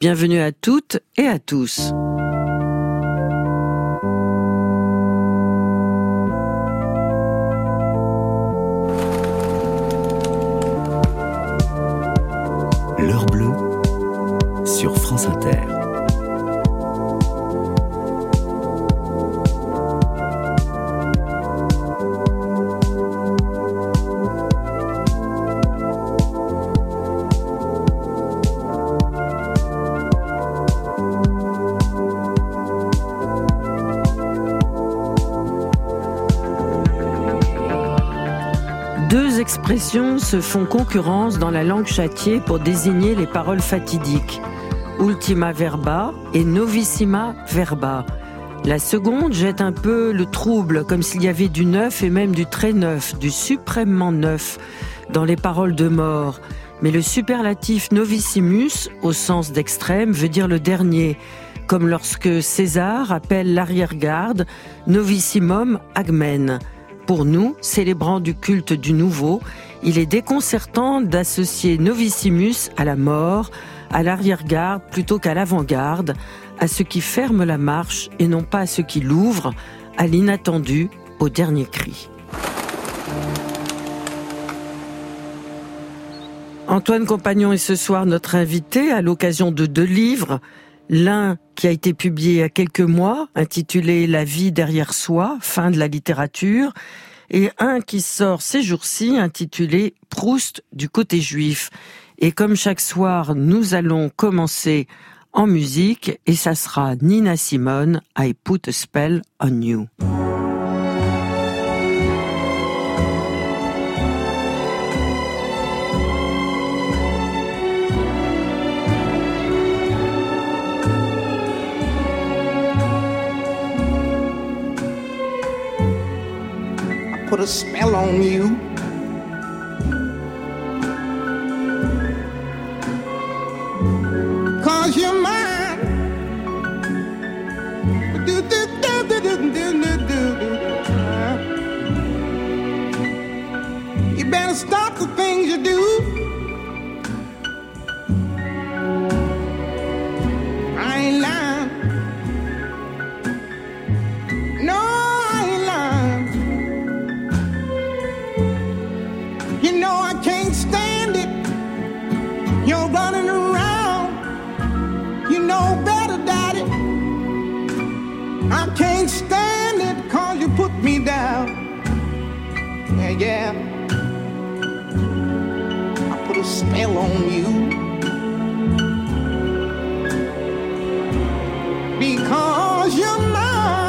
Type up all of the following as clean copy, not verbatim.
Bienvenue à toutes et à tous. L'heure bleue sur France Inter. Deux expressions se font concurrence dans la langue châtiée pour désigner les paroles fatidiques. Ultima verba et novissima verba. La seconde jette un peu le trouble, comme s'il y avait du neuf et même du très neuf, du suprêmement neuf, dans les paroles de mort. Mais le superlatif novissimus, au sens d'extrême, veut dire le dernier, comme lorsque César appelle l'arrière-garde novissimum agmen. Pour nous, célébrants du culte du nouveau, il est déconcertant d'associer novissimus à la mort, à l'arrière-garde plutôt qu'à l'avant-garde, à ce qui ferme la marche et non pas à ce qui l'ouvre, à l'inattendu, au dernier cri. Antoine Compagnon est ce soir notre invité à l'occasion de 2 livres. L'un qui a été publié il y a quelques mois, intitulé « La vie derrière soi, fin de la littérature », et un qui sort ces jours-ci, intitulé « Proust du côté juif ». Et comme chaque soir, nous allons commencer en musique, et ça sera Nina Simone, « I Put a Spell on You ». Put a spell on you. Cause you're mine. Do, do, do, do, do, do, do, do. You better stop the things you do. I ain't lying. No, I ain't lying. You know I can't stand it. You're running around. You know better, Daddy. I can't stand it 'cause you put me down. Yeah, yeah. I put a spell on you. Because you're mine.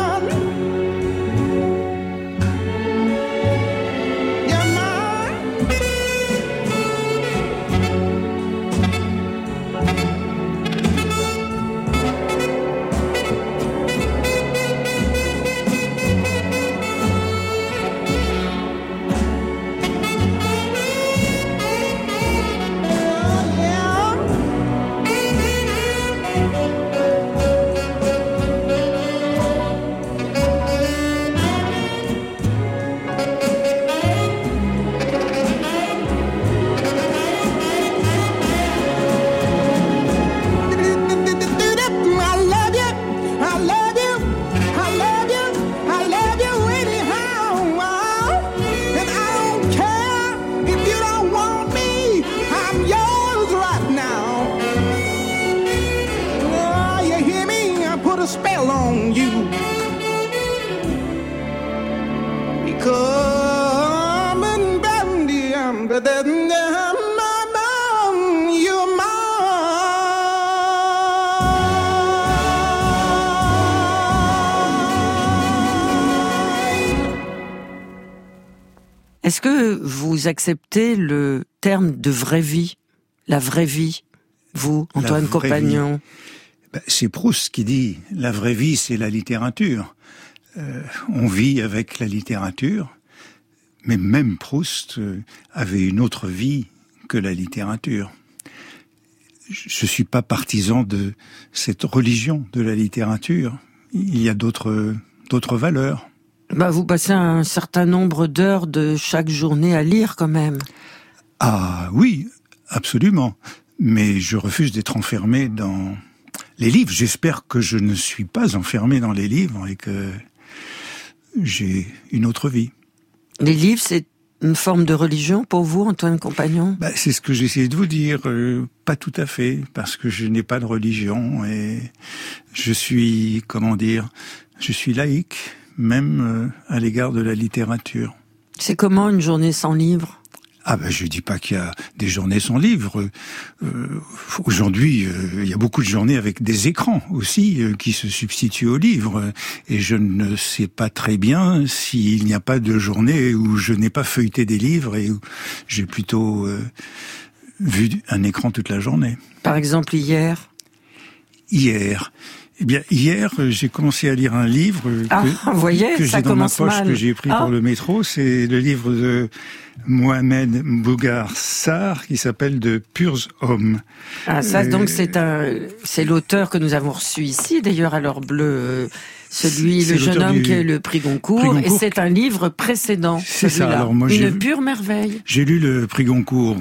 Est-ce que vous acceptez le terme de vraie vie, la vraie vie, vous, Antoine Compagnon? C'est Proust qui dit « La vraie vie, c'est la littérature ». On vit avec la littérature, mais même Proust avait une autre vie que la littérature. Je suis pas partisan de cette religion de la littérature. Il y a d'autres valeurs. Vous passez un certain nombre d'heures de chaque journée à lire quand même. Ah oui, absolument. mais je refuse d'être enfermé dans les livres. J'espère que je ne suis pas enfermé dans les livres et que j'ai une autre vie. Les livres, c'est une forme de religion pour vous, Antoine Compagnon ? C'est ce que j'essayais de vous dire. Pas tout à fait, parce que je n'ai pas de religion et je suis, je suis laïque, même à l'égard de la littérature. C'est comment une journée sans livre ? Je dis pas qu'il y a des journées sans livre. Aujourd'hui, il y a beaucoup de journées avec des écrans aussi qui se substituent aux livres. Et je ne sais pas très bien s'il n'y a pas de journée où je n'ai pas feuilleté des livres et où j'ai plutôt vu un écran toute la journée. Par exemple, hier ? Hier, j'ai commencé à lire un livre que j'ai dans ma poche, que j'ai pris pour le métro. C'est le livre de Mohamed Mbougar Sarr qui s'appelle De purs hommes. Donc c'est l'auteur que nous avons reçu ici, d'ailleurs à l'heure bleue. Le jeune homme qui a eu le prix Goncourt, et c'est un livre précédent. C'est ça. Alors moi, une pure merveille. J'ai lu le prix Goncourt.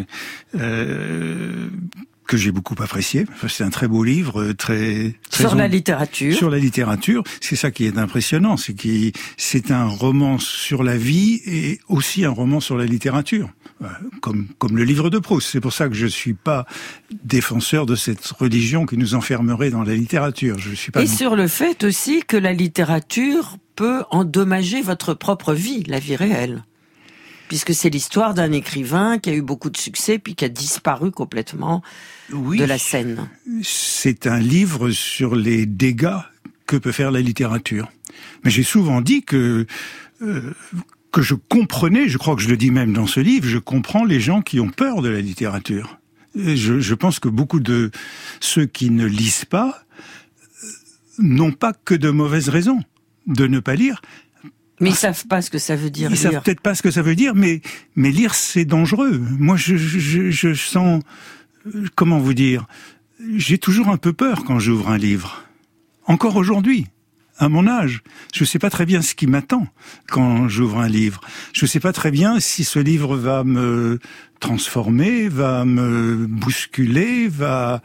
Que j'ai beaucoup apprécié. C'est un très beau livre, très sur la littérature. Sur la littérature, c'est ça qui est impressionnant, c'est un roman sur la vie et aussi un roman sur la littérature, comme le livre de Proust. C'est pour ça que je suis pas défenseur de cette religion qui nous enfermerait dans la littérature. Je suis pas. Et sur le fait aussi que la littérature peut endommager votre propre vie, la vie réelle. Puisque c'est l'histoire d'un écrivain qui a eu beaucoup de succès puis qui a disparu complètement de la scène. C'est un livre sur les dégâts que peut faire la littérature. Mais j'ai souvent dit que je comprenais, je crois que je le dis même dans ce livre, je comprends les gens qui ont peur de la littérature. Je pense que beaucoup de ceux qui ne lisent pas n'ont pas que de mauvaises raisons de ne pas lire. Mais ils savent pas ce que ça veut dire. Ils savent peut-être pas ce que ça veut dire, mais lire c'est dangereux. Moi, je sens, comment vous dire, j'ai toujours un peu peur quand j'ouvre un livre. Encore aujourd'hui, à mon âge, je sais pas très bien ce qui m'attend quand j'ouvre un livre. Je sais pas très bien si ce livre va me transformer, va me bousculer, va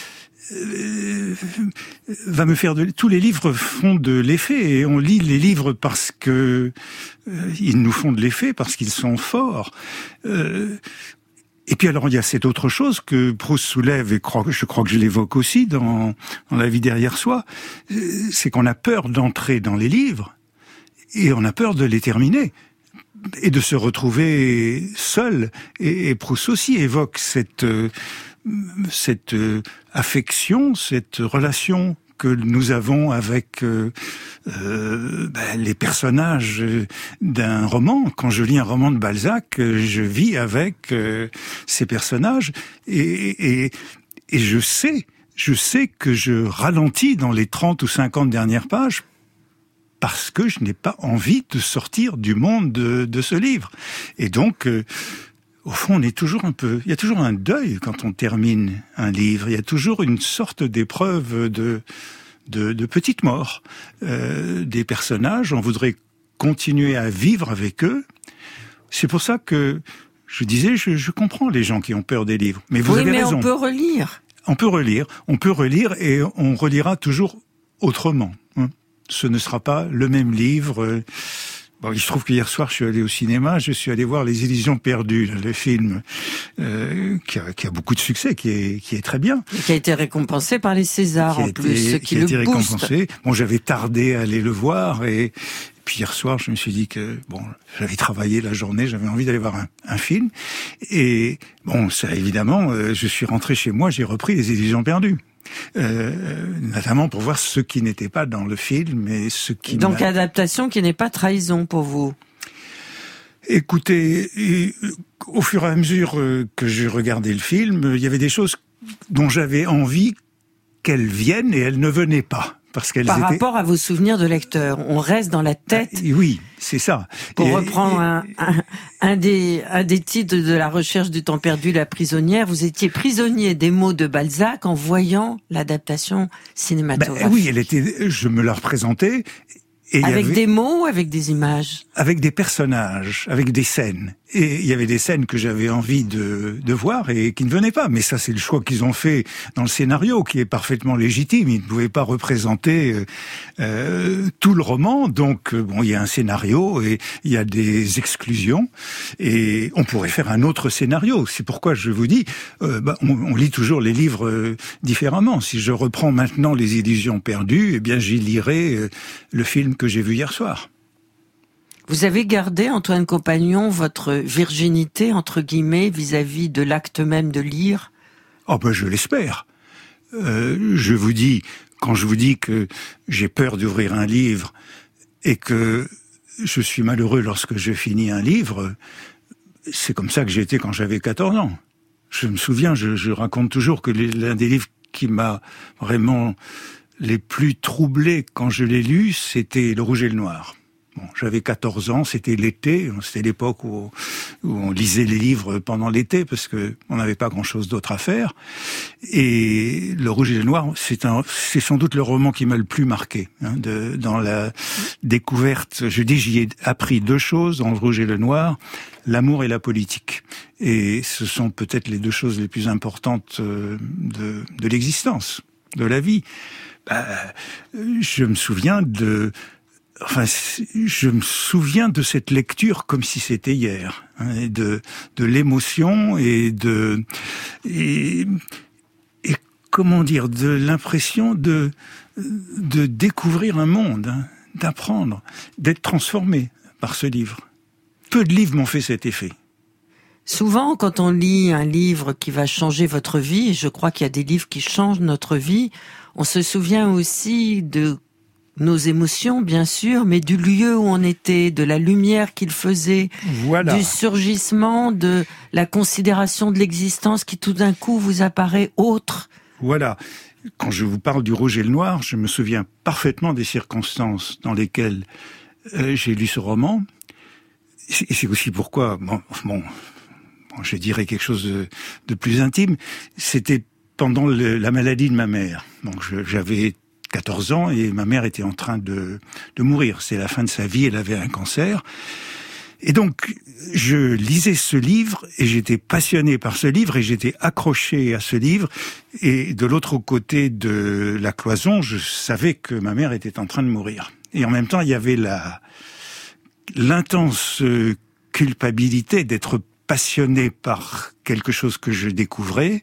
me faire tous les livres font de l'effet et on lit les livres parce que ils nous font de l'effet, parce qu'ils sont forts. Et puis alors il y a cette autre chose que Proust soulève et je crois que je l'évoque aussi dans La vie derrière soi, c'est qu'on a peur d'entrer dans les livres et on a peur de les terminer et de se retrouver seul. Et Proust aussi évoque cette affection, cette relation que nous avons avec les personnages d'un roman. Quand je lis un roman de Balzac, je vis avec ces personnages et je sais que je ralentis dans les 30 ou 50 dernières pages parce que je n'ai pas envie de sortir du monde de ce livre. Et donc au fond, il y a toujours un deuil quand on termine un livre. Il y a toujours une sorte d'épreuve de petite mort des personnages. On voudrait continuer à vivre avec eux. C'est pour ça que je disais, je comprends les gens qui ont peur des livres. Mais vous avez raison. Oui, mais on peut relire. On peut relire et on relira toujours autrement. Ce ne sera pas le même livre. Bon, il se trouve qu'hier soir, je suis allé au cinéma, je suis allé voir Les Illusions perdues, le film qui a beaucoup de succès, qui est très bien. Et qui a été récompensé par les Césars, en plus, ce qui le booste. Bon, j'avais tardé à aller le voir, et puis hier soir, je me suis dit que, j'avais travaillé la journée, j'avais envie d'aller voir un film, et ça, évidemment, je suis rentré chez moi, j'ai repris Les Illusions perdues. Notamment pour voir ce qui n'était pas dans le film et ce qui... Donc adaptation qui n'est pas trahison pour vous. Écoutez, au fur et à mesure que je regardais le film, il y avait des choses dont j'avais envie qu'elles viennent et elles ne venaient pas. Par rapport à vos souvenirs de lecteur, on reste dans la tête. Oui, c'est ça. Pour reprendre un des titres de La recherche du temps perdu, La prisonnière, vous étiez prisonnier des mots de Balzac en voyant l'adaptation cinématographique. Oui, je me la représentais. Et avec des mots ou avec des images ? Avec des personnages, avec des scènes. Et il y avait des scènes que j'avais envie de voir et qui ne venaient pas. Mais ça, c'est le choix qu'ils ont fait dans le scénario, qui est parfaitement légitime. Ils ne pouvaient pas représenter tout le roman. Donc, bon, il y a un scénario et il y a des exclusions. Et on pourrait faire un autre scénario. C'est pourquoi je vous dis, on lit toujours les livres différemment. Si je reprends maintenant Les Illusions perdues, eh bien, j'y lirai le film que j'ai vu hier soir. Vous avez gardé, Antoine Compagnon, votre virginité, entre guillemets, vis-à-vis de l'acte même de lire? Oh ben, je l'espère. Je vous dis, quand je vous dis que j'ai peur d'ouvrir un livre et que je suis malheureux lorsque je finis un livre, c'est comme ça que j'étais quand j'avais 14 ans. Je me souviens, je raconte toujours que l'un des livres qui m'a vraiment les plus troublés quand je l'ai lu, c'était Le Rouge et le Noir. Bon, j'avais 14 ans, c'était l'été, c'était l'époque où on lisait les livres pendant l'été parce que on n'avait pas grand-chose d'autre à faire. Et Le Rouge et le Noir, c'est sans doute le roman qui m'a le plus marqué. Dans la découverte, j'y ai appris deux choses dans Le Rouge et le Noir, l'amour et la politique. Et ce sont peut-être les deux choses les plus importantes de l'existence, de la vie. Je me souviens de cette lecture comme si c'était hier, et de l'émotion et comment dire, de l'impression de découvrir un monde, d'apprendre, d'être transformé par ce livre. Peu de livres m'ont fait cet effet. Souvent, quand on lit un livre qui va changer votre vie, et je crois qu'il y a des livres qui changent notre vie, on se souvient aussi de nos émotions, bien sûr, mais du lieu où on était, de la lumière qu'il faisait, voilà, du surgissement, de la considération de l'existence qui tout d'un coup vous apparaît autre. Voilà. Quand je vous parle du Rouge et le Noir, je me souviens parfaitement des circonstances dans lesquelles j'ai lu ce roman. Et c'est aussi pourquoi, je dirais quelque chose de plus intime, c'était pendant la maladie de ma mère. Donc j'avais 14 ans et ma mère était en train de mourir. C'est la fin de sa vie, elle avait un cancer. Et donc, je lisais ce livre et j'étais passionné par ce livre et j'étais accroché à ce livre. Et de l'autre côté de la cloison, je savais que ma mère était en train de mourir. Et en même temps, il y avait l'intense culpabilité d'être passionné par quelque chose que je découvrais.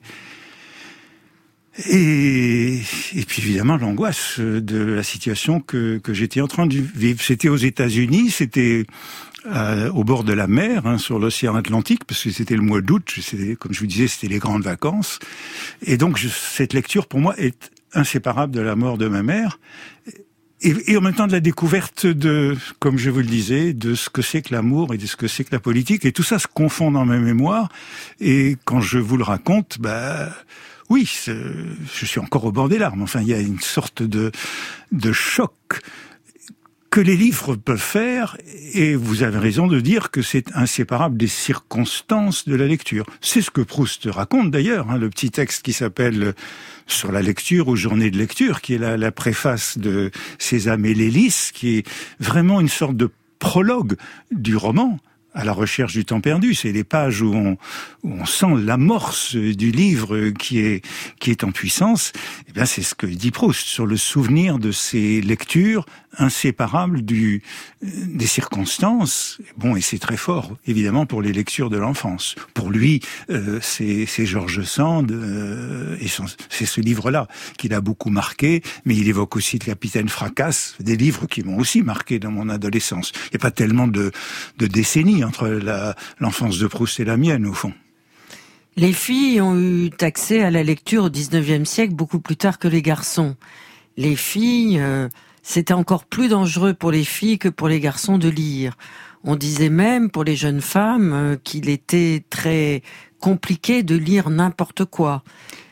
Et puis évidemment l'angoisse de la situation que j'étais en train de vivre. C'était aux États-Unis, c'était au bord de la mer, sur l'océan Atlantique, parce que c'était le mois d'août, comme je vous disais, c'était les grandes vacances. Et donc cette lecture pour moi est inséparable de la mort de ma mère. Et en même temps de la découverte comme je vous le disais, de ce que c'est que l'amour et de ce que c'est que la politique. Et tout ça se confond dans ma mémoire. Et quand je vous le raconte, oui, je suis encore au bord des larmes. Enfin, il y a une sorte de choc que les livres peuvent faire, et vous avez raison de dire que c'est inséparable des circonstances de la lecture. C'est ce que Proust raconte d'ailleurs, le petit texte qui s'appelle « Sur la lecture » ou « Journée de lecture », qui est la préface de Sésame et l'hélice, qui est vraiment une sorte de prologue du roman. À la recherche du temps perdu, c'est les pages où on sent l'amorce du livre qui est en puissance. Eh bien, c'est ce que dit Proust sur le souvenir de ces lectures inséparables des circonstances. Bon, et c'est très fort, évidemment, pour les lectures de l'enfance. Pour lui, c'est George Sand, et c'est ce livre-là qui l'a beaucoup marqué, mais il évoque aussi le Capitaine Fracasse, des livres qui m'ont aussi marqué dans mon adolescence. Il n'y a pas tellement de décennies entre l'enfance de Proust et la mienne, au fond. Les filles ont eu accès à la lecture au XIXe siècle beaucoup plus tard que les garçons. Les filles, c'était encore plus dangereux pour les filles que pour les garçons de lire. On disait même pour les jeunes femmes qu'il était très compliqué de lire n'importe quoi.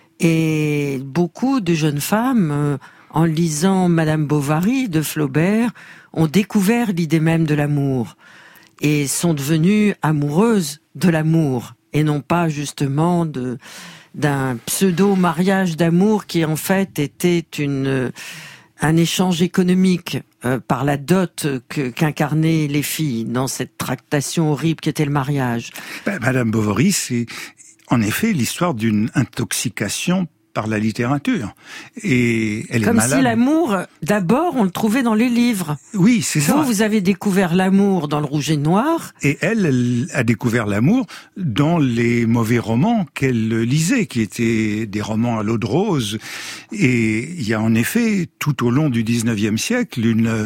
Et beaucoup de jeunes femmes, en lisant Madame Bovary de Flaubert, ont découvert l'idée même de l'amour et sont devenues amoureuses de l'amour et non pas justement d'un pseudo-mariage d'amour qui en fait était un échange économique par la dot qu'incarnaient les filles dans cette tractation horrible qu'était le mariage. Madame Bovary, c'est en effet l'histoire d'une intoxication par la littérature. Et elle comme est malade. Si l'amour, d'abord, on le trouvait dans les livres. Oui, c'est ça. Vous avez découvert l'amour dans le Rouge et Noir. Et elle a découvert l'amour dans les mauvais romans qu'elle lisait, qui étaient des romans à l'eau de rose. Et il y a en effet, tout au long du 19e siècle,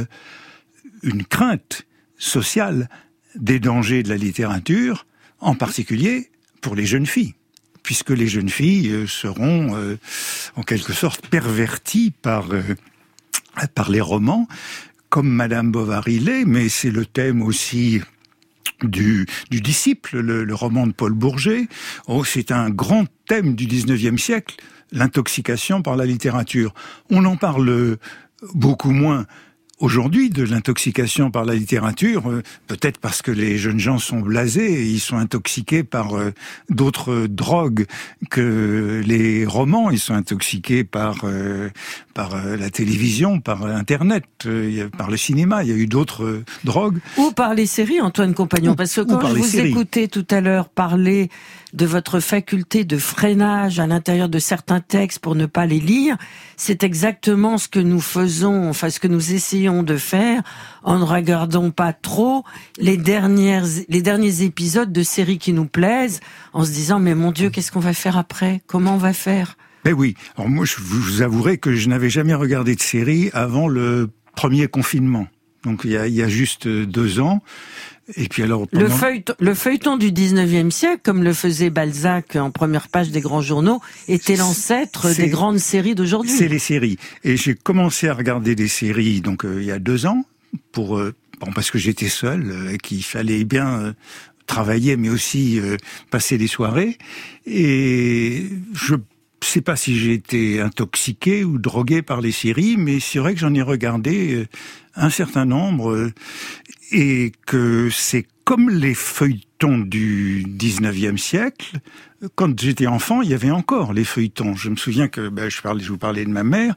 une crainte sociale des dangers de la littérature, en particulier pour les jeunes filles, puisque les jeunes filles seront en quelque sorte perverties par les romans, comme Madame Bovary l'est, mais c'est le thème aussi du Disciple, le roman de Paul Bourget. Oh, c'est un grand thème du 19e siècle, l'intoxication par la littérature. On en parle beaucoup moins aujourd'hui de l'intoxication par la littérature, peut-être parce que les jeunes gens sont blasés et ils sont intoxiqués par d'autres drogues que les romans. Ils sont intoxiqués par la télévision, par Internet, par le cinéma. Il y a eu d'autres drogues. Ou par les séries, Antoine Compagnon. Parce que quand je vous écoutais tout à l'heure parler de votre faculté de freinage à l'intérieur de certains textes pour ne pas les lire, c'est exactement ce que nous faisons, enfin ce que nous essayons de faire en ne regardant pas trop les derniers épisodes de séries qui nous plaisent, en se disant mais mon Dieu, qu'est-ce qu'on va faire après ? Comment on va faire ? Ben oui, alors moi je vous avouerai que je n'avais jamais regardé de série avant le premier confinement. Donc il y a juste 2 ans. Et puis alors, le feuilleton du 19e siècle, comme le faisait Balzac en première page des grands journaux, était l'ancêtre des grandes séries d'aujourd'hui. C'est les séries. Et j'ai commencé à regarder des séries donc il y a 2 ans parce que j'étais seul et qu'il fallait bien travailler, mais aussi passer des soirées. Et je sais pas si j'ai été intoxiqué ou drogué par les séries, mais c'est vrai que j'en ai regardé un certain nombre et que c'est comme les feuilletons du 19e siècle. Quand j'étais enfant, il y avait encore les feuilletons. Je me souviens que je vous parlais de ma mère.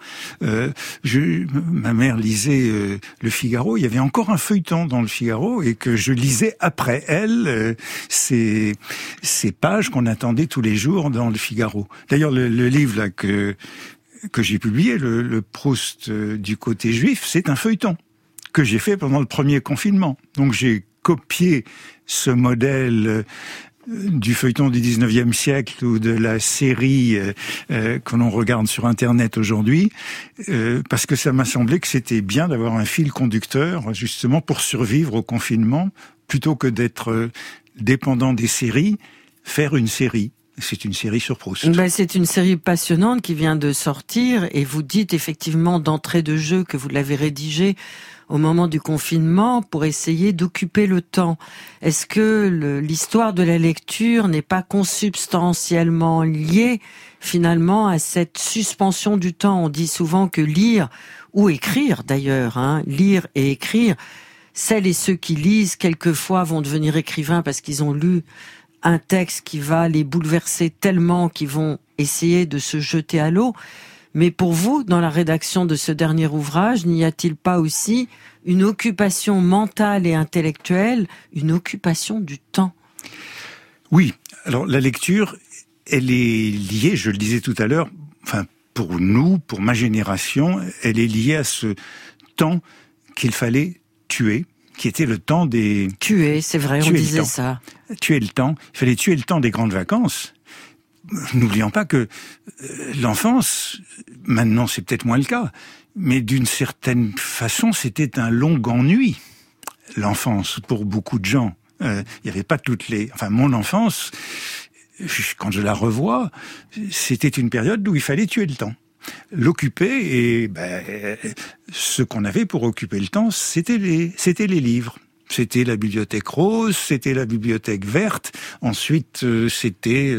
Ma mère lisait Le Figaro. Il y avait encore un feuilleton dans Le Figaro et que je lisais après elle ces pages qu'on attendait tous les jours dans Le Figaro. D'ailleurs, le livre là que j'ai publié, le Proust du côté juif, c'est un feuilleton que j'ai fait pendant le premier confinement. Donc j'ai copié ce modèle du feuilleton du 19e siècle ou de la série que l'on regarde sur Internet aujourd'hui, parce que ça m'a semblé que c'était bien d'avoir un fil conducteur, justement, pour survivre au confinement, plutôt que d'être dépendant des séries, faire une série. C'est une série sur Proust. C'est une série passionnante qui vient de sortir, et vous dites effectivement d'entrée de jeu que vous l'avez rédigée au moment du confinement pour essayer d'occuper le temps. Est-ce que l'histoire de la lecture n'est pas consubstantiellement liée finalement à cette suspension du temps ? On dit souvent que lire, ou écrire d'ailleurs, lire et écrire, celles et ceux qui lisent quelquefois vont devenir écrivains parce qu'ils ont lu un texte qui va les bouleverser tellement qu'ils vont essayer de se jeter à l'eau. Mais pour vous, dans la rédaction de ce dernier ouvrage, n'y a-t-il pas aussi une occupation mentale et intellectuelle, une occupation du temps ? Oui. Alors la lecture, elle est liée, je le disais tout à l'heure, pour nous, pour ma génération, elle est liée à ce temps qu'il fallait tuer, qui était le temps des... Tuer, c'est vrai, on disait ça. Tuer le temps. Il fallait tuer le temps des grandes vacances. N'oublions pas que l'enfance, maintenant c'est peut-être moins le cas, mais d'une certaine façon c'était un long ennui, l'enfance, pour beaucoup de gens. Il n'y avait pas mon enfance, quand je la revois, c'était une période où il fallait tuer le temps. L'occuper, et ce qu'on avait pour occuper le temps, c'était les livres. C'était la bibliothèque rose, c'était la bibliothèque verte. Ensuite, c'était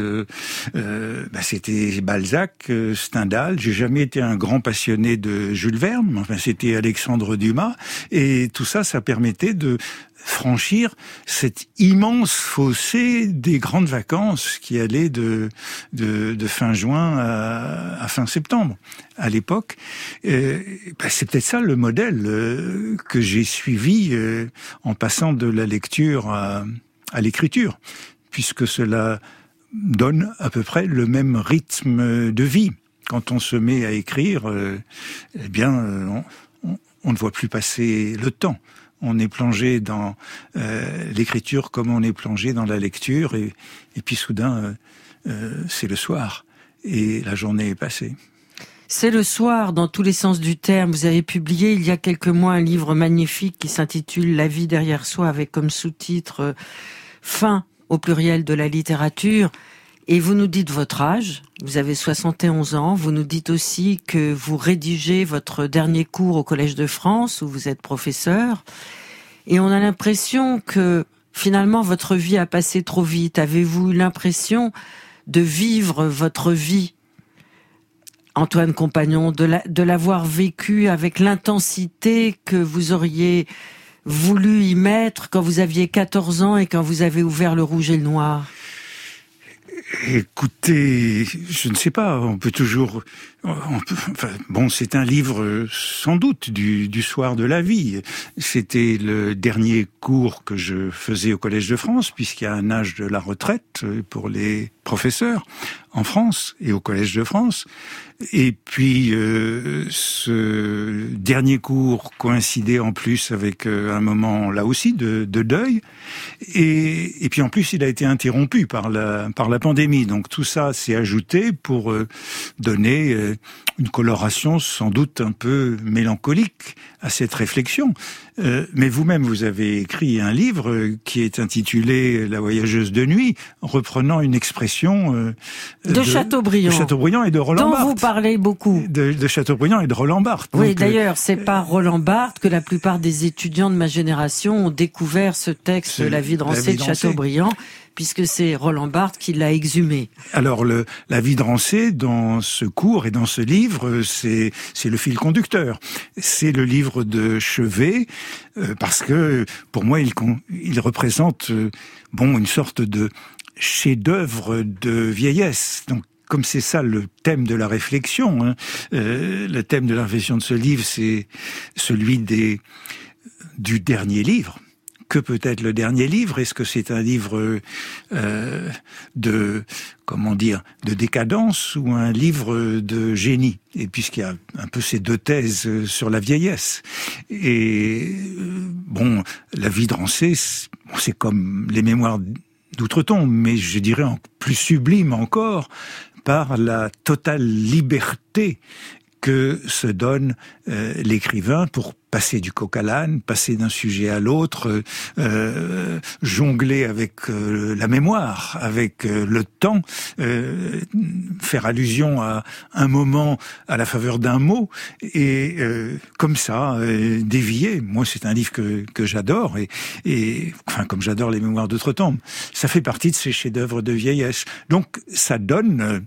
Balzac, Stendhal. J'ai jamais été un grand passionné de Jules Verne. C'était Alexandre Dumas. Et tout ça, ça permettait franchir cet immense fossé des grandes vacances qui allaient de fin juin à fin septembre. À l'époque, c'est peut-être ça le modèle que j'ai suivi en passant de la lecture à l'écriture, puisque cela donne à peu près le même rythme de vie. Quand on se met à écrire, on ne voit plus passer le temps. On est plongé dans l'écriture comme on est plongé dans la lecture, et puis soudain, c'est le soir, et la journée est passée. C'est le soir, dans tous les sens du terme. Vous avez publié il y a quelques mois un livre magnifique qui s'intitule « La vie derrière soi » avec comme sous-titre « Fin au pluriel de la littérature ». Et vous nous dites votre âge, vous avez 71 ans, vous nous dites aussi que vous rédigez votre dernier cours au Collège de France, où vous êtes professeur, et on a l'impression que finalement votre vie a passé trop vite. Avez-vous eu l'impression de vivre votre vie, Antoine Compagnon, de l'avoir vécu avec l'intensité que vous auriez voulu y mettre quand vous aviez 14 ans et quand vous avez ouvert Le Rouge et le Noir ? Écoutez, je ne sais pas, c'est un livre sans doute du soir de la vie. C'était le dernier cours que je faisais au Collège de France, puisqu'il y a un âge de la retraite pour les professeurs en France et au Collège de France. Et puis ce dernier cours coïncidait en plus avec un moment là aussi de deuil, et puis en plus il a été interrompu par la pandémie. Donc tout ça s'est ajouté pour donner une coloration sans doute un peu mélancolique à cette réflexion. Mais vous-même, vous avez écrit un livre qui est intitulé « La voyageuse de nuit », reprenant une expression de Chateaubriand et de Roland Barthes. Dont vous parlez beaucoup. De Chateaubriand et de Roland Barthes. Oui, d'ailleurs, c'est par Roland Barthes que la plupart des étudiants de ma génération ont découvert ce texte « La vie de Rancé » de Chateaubriand, puisque c'est Roland Barthes qui l'a exhumé. Alors, la vie de Rancé, dans ce cours et dans ce livre, c'est le fil conducteur. C'est le livre de chevet, parce que, pour moi, il représente une sorte de chef-d'œuvre de vieillesse. Donc, comme c'est ça le thème de la réflexion, le thème de la réflexion de ce livre, c'est celui du dernier livre. Que peut être le dernier livre? Est-ce que c'est un livre de décadence ou un livre de génie? Et puisqu'il y a un peu ces deux thèses sur la vieillesse. Et la vie de Rancé, c'est comme les mémoires d'outre-tombe, mais je dirais plus sublime encore par la totale liberté que se donne l'écrivain pour passer du coq à l'âne, passer d'un sujet à l'autre, jongler avec la mémoire, avec le temps, faire allusion à un moment à la faveur d'un mot, et comme ça, dévier. Moi, c'est un livre que j'adore, et comme j'adore les mémoires d'outre-tombe. Ça fait partie de ces chefs-d'œuvre de vieillesse. Donc, ça donne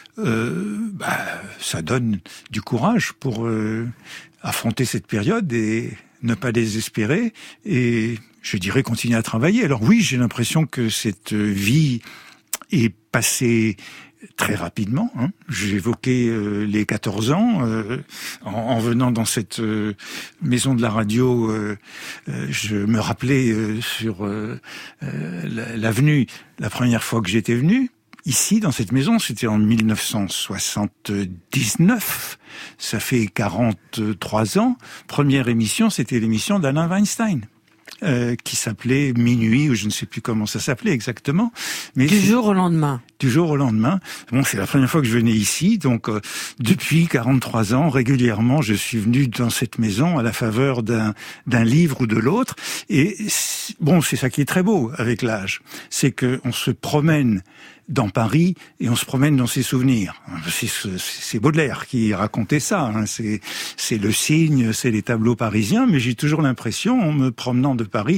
du courage pour affronter cette période et ne pas désespérer, et je dirais continuer à travailler. Alors oui, j'ai l'impression que cette vie est passée très rapidement. J'ai évoqué les 14 ans. En venant dans cette maison de la radio, je me rappelais sur l'avenue, la première fois que j'étais venu. Ici, dans cette maison, c'était en 1979. Ça fait 43 ans. Première émission, c'était l'émission d'Alain Weinstein, qui s'appelait Minuit, ou je ne sais plus comment ça s'appelait exactement. Mais du jour au lendemain. Du jour au lendemain. Bon, c'est la première fois que je venais ici, donc depuis 43 ans, régulièrement, je suis venu dans cette maison à la faveur d'un livre ou de l'autre. Et c'est ça qui est très beau avec l'âge, c'est que on se promène dans Paris et on se promène dans ses souvenirs. C'est Baudelaire qui racontait ça. Hein. C'est le Cygne, c'est les tableaux parisiens, mais j'ai toujours l'impression, en me promenant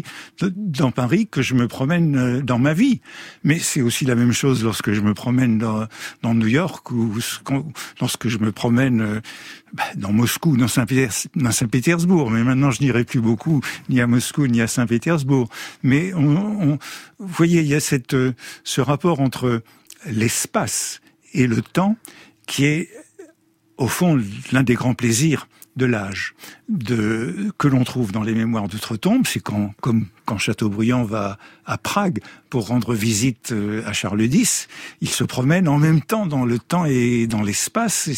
dans Paris, que je me promène dans ma vie. Mais c'est aussi la même chose lorsque je me promène dans New York ou lorsque je me promène dans Moscou, dans Saint-Pétersbourg. Mais maintenant, je n'irai plus beaucoup ni à Moscou ni à Saint-Pétersbourg. Mais vous voyez, il y a ce rapport entre l'espace et le temps qui est, au fond, l'un des grands plaisirs de l'âge, que l'on trouve dans les mémoires d'outre-tombe. C'est comme quand Chateaubriand va à Prague pour rendre visite à Charles X, il se promène en même temps dans le temps et dans l'espace.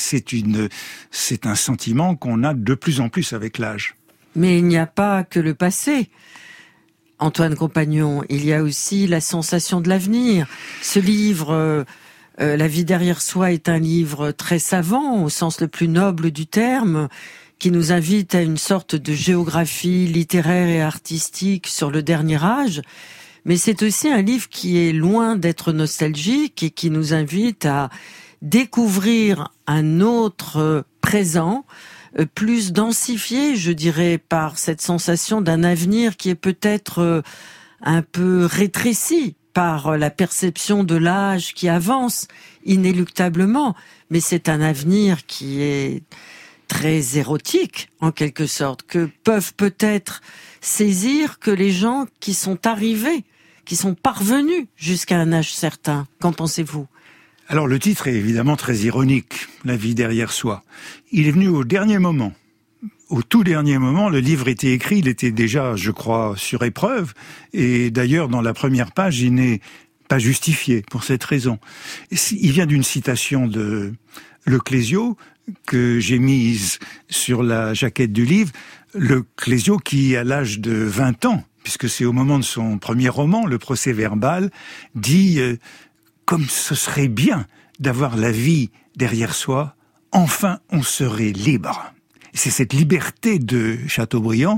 C'est un sentiment qu'on a de plus en plus avec l'âge. Mais il n'y a pas que le passé. Antoine Compagnon, il y a aussi la sensation de l'avenir. Ce livre, La vie derrière soi, est un livre très savant, au sens le plus noble du terme, qui nous invite à une sorte de géographie littéraire et artistique sur le dernier âge. Mais c'est aussi un livre qui est loin d'être nostalgique et qui nous invite à découvrir un autre présent, plus densifié, je dirais, par cette sensation d'un avenir qui est peut-être un peu rétréci par la perception de l'âge qui avance inéluctablement. Mais c'est un avenir qui est très érotique, en quelque sorte, que peuvent peut-être saisir que les gens qui sont arrivés, qui sont parvenus jusqu'à un âge certain. Qu'en pensez-vous ? Alors le titre est évidemment très ironique, La vie derrière soi. Il est venu au dernier moment. Au tout dernier moment, le livre était écrit, il était déjà, je crois, sur épreuve. Et d'ailleurs, dans la première page, il n'est pas justifié pour cette raison. Il vient d'une citation de Le Clésio, que j'ai mise sur la jaquette du livre. Le Clésio qui, à l'âge de 20 ans, puisque c'est au moment de son premier roman, Le Procès-verbal, dit comme ce serait bien d'avoir la vie derrière soi, enfin on serait libre. C'est cette liberté de Chateaubriand,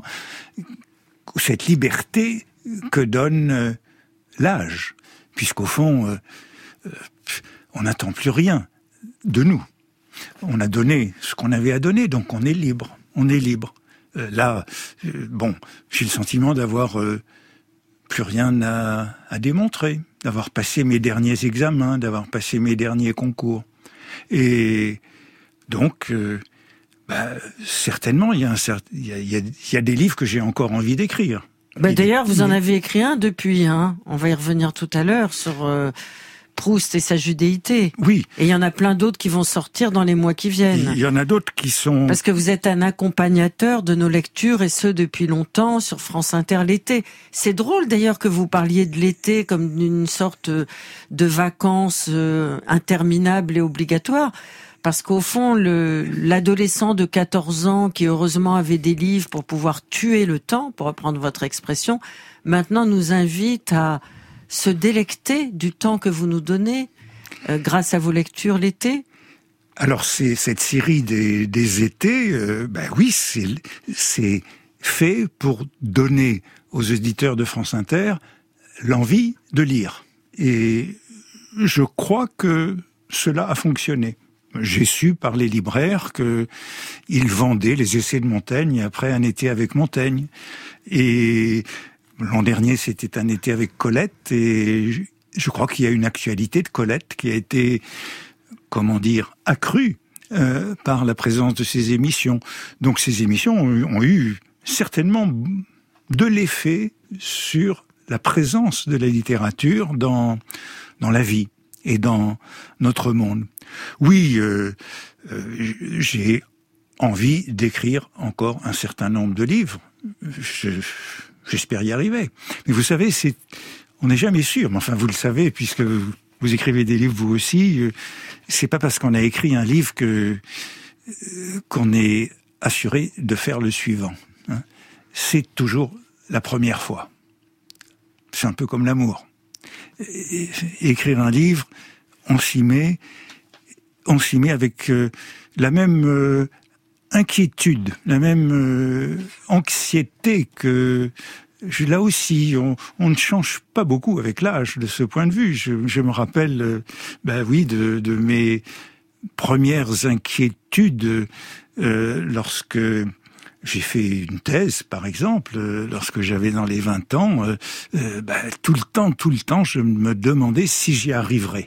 cette liberté que donne l'âge, puisqu'au fond, on n'attend plus rien de nous. On a donné ce qu'on avait à donner, donc on est libre. On est libre. Là, j'ai le sentiment d'avoir plus rien à démontrer, d'avoir passé mes derniers examens, d'avoir passé mes derniers concours. Et donc, certainement, il y a des livres que j'ai encore envie d'écrire. D'ailleurs, vous en avez écrit un depuis, hein. On va y revenir tout à l'heure sur Proust et sa judéité. Oui. Et il y en a plein d'autres qui vont sortir dans les mois qui viennent. Il y en a d'autres qui sont... Parce que vous êtes un accompagnateur de nos lectures, et ce depuis longtemps, sur France Inter l'été. C'est drôle d'ailleurs que vous parliez de l'été comme d'une sorte de vacances interminables et obligatoires. Parce qu'au fond, l'adolescent de 14 ans qui heureusement avait des livres pour pouvoir tuer le temps, pour reprendre votre expression, maintenant nous invite à se délecter du temps que vous nous donnez grâce à vos lectures l'été. Alors c'est cette série des étés, oui, c'est fait pour donner aux auditeurs de France Inter l'envie de lire. Et je crois que cela a fonctionné. J'ai su par les libraires qu'ils vendaient les essais de Montaigne après Un été avec Montaigne. Et l'an dernier, c'était Un été avec Colette. Et je crois qu'il y a une actualité de Colette qui a été, accrue par la présence de ces émissions. Donc ces émissions ont eu certainement de l'effet sur la présence de la littérature dans la vie et dans notre monde. Oui, j'ai envie d'écrire encore un certain nombre de livres. J'espère y arriver. Mais vous savez, on n'est jamais sûr. Mais enfin, vous le savez, puisque vous écrivez des livres vous aussi. C'est pas parce qu'on a écrit un livre qu'on est assuré de faire le suivant. Hein. C'est toujours la première fois. C'est un peu comme l'amour. Écrire un livre, on s'y met avec la même inquiétude, la même anxiété que là aussi, on ne change pas beaucoup avec l'âge de ce point de vue. Je me rappelle, de mes premières inquiétudes lorsque j'ai fait une thèse, par exemple, lorsque j'avais dans les 20 ans, tout le temps, je me demandais si j'y arriverais.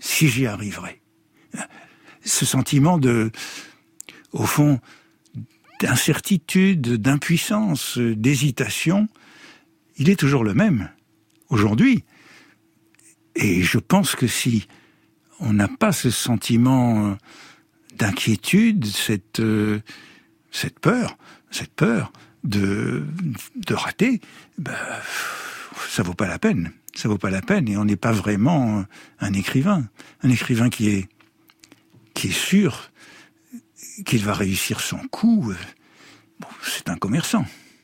Ce sentiment au fond, d'incertitude, d'impuissance, d'hésitation, il est toujours le même aujourd'hui. Et je pense que si on n'a pas ce sentiment d'inquiétude, cette peur de rater, ça vaut pas la peine. Ça vaut pas la peine, et on n'est pas vraiment un écrivain. Un écrivain qui est sûr qu'il va réussir son coup, c'est un commerçant.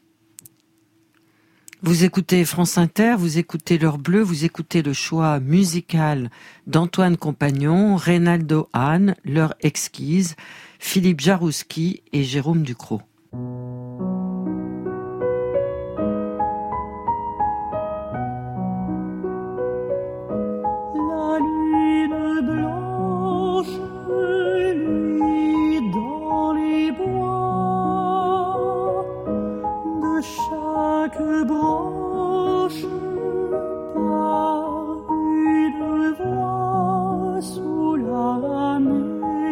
Vous écoutez France Inter, vous écoutez L'Heure Bleue, vous écoutez le choix musical d'Antoine Compagnon, Reynaldo Hahn, L'Heure Exquise, Philippe Jarouski et Jérôme Ducrot. La lune blanche luit dans les bois, de chaque branche par une voix sous la mer.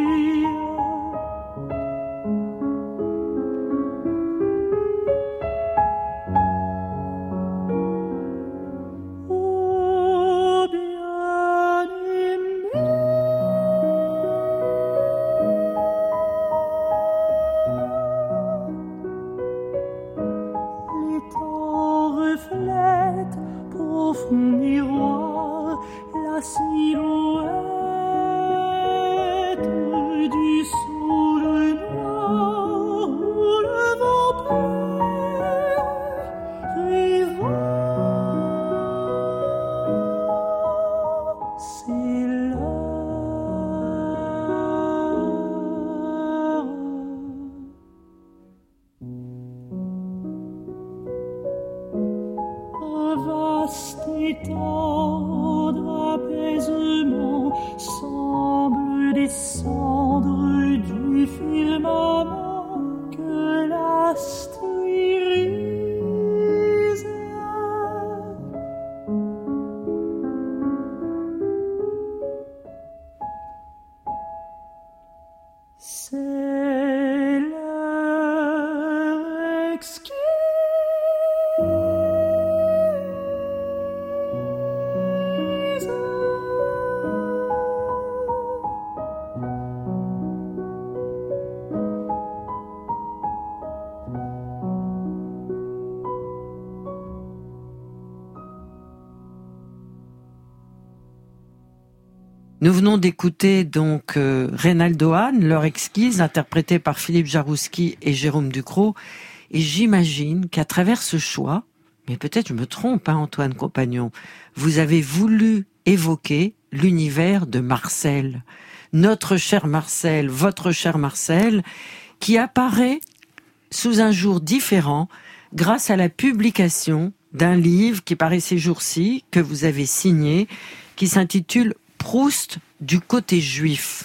Nous venons d'écouter donc Reynaldo Hahn, L'Heure Exquise, interprétée par Philippe Jarouski et Jérôme Ducrot. Et j'imagine qu'à travers ce choix, mais peut-être je me trompe, Antoine Compagnon, vous avez voulu évoquer l'univers de Marcel. Notre cher Marcel, votre cher Marcel, qui apparaît sous un jour différent grâce à la publication d'un livre qui paraît ces jours-ci, que vous avez signé, qui s'intitule Proust du côté juif.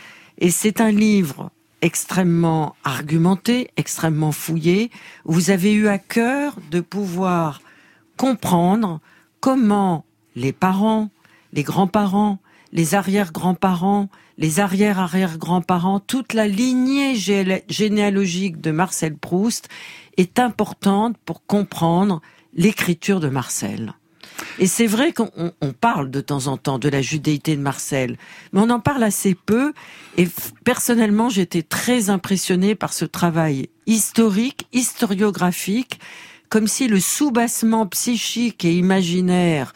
Et c'est un livre extrêmement argumenté, extrêmement fouillé, où vous avez eu à cœur de pouvoir comprendre comment les parents, les grands-parents, les arrière-grands-parents, les arrière-arrière-grands-parents, toute la lignée généalogique de Marcel Proust est importante pour comprendre l'écriture de Marcel. Et c'est vrai qu'on parle de temps en temps de la judéité de Marcel, mais on en parle assez peu. Et personnellement, j'étais très impressionnée par ce travail historique, historiographique, comme si le soubassement psychique et imaginaire,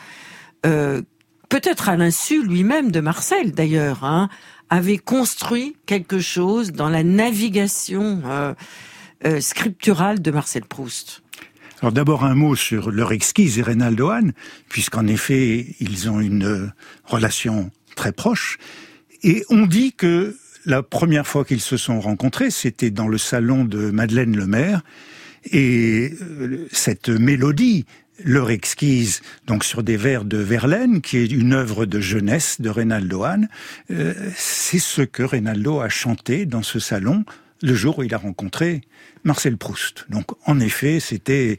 peut-être à l'insu lui-même de Marcel d'ailleurs, avait construit quelque chose dans la navigation scripturale de Marcel Proust. Alors d'abord un mot sur L'Heure Exquise et Reynaldo Hahn, puisqu'en effet, ils ont une relation très proche. Et on dit que la première fois qu'ils se sont rencontrés, c'était dans le salon de Madeleine Lemaire, Et cette mélodie, L'heure exquise, donc sur des vers de Verlaine, qui est une œuvre de jeunesse de Reynaldo Hahn, c'est ce que Reynaldo a chanté dans ce salon le jour où il a rencontré Marcel Proust. Donc, en effet, c'était